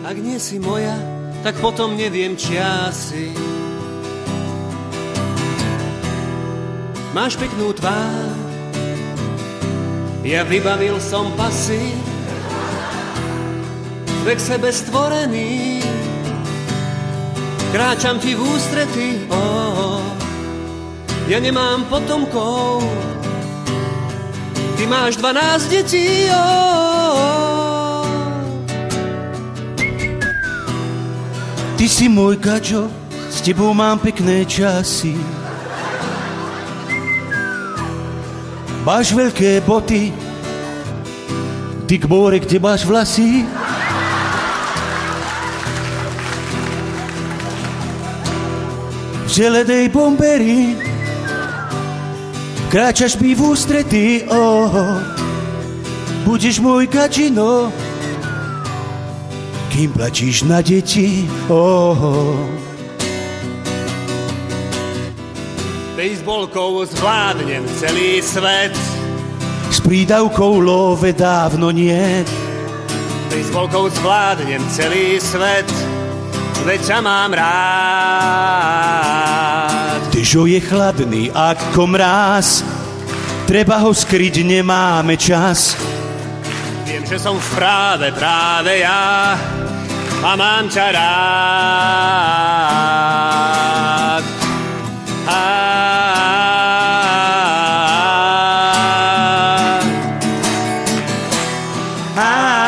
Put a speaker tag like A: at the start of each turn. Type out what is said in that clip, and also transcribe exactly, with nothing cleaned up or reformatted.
A: Ak nie si moja, tak potom neviem, či asi. Máš peknú tvár, ja vybavil som pasy, vek sebe stvorený, kráčam ti v ústrety, oh, ja nemám potomkov, ty máš dvanásť detí, oh.
B: Ty si môj gadžo, s tebou mám pekné časy. Máš veľké boty, ty k more, kde máš vlasy. V zelenej bomberi kráčaš mi v ústrety, oh, budeš môj gadžino, kým plačíš na deti, oh.
A: Bejsbolkou zvládnem celý svet.
B: S prídavkou love dávno niet.
A: Bejsbolkou zvládnem celý svet, veď ťa mám rád.
B: Dežo je chladný ako mráz, treba ho skryť, nemáme čas.
A: Viem, že som v práve, práve ja, a mám ťa rád. A
B: Ah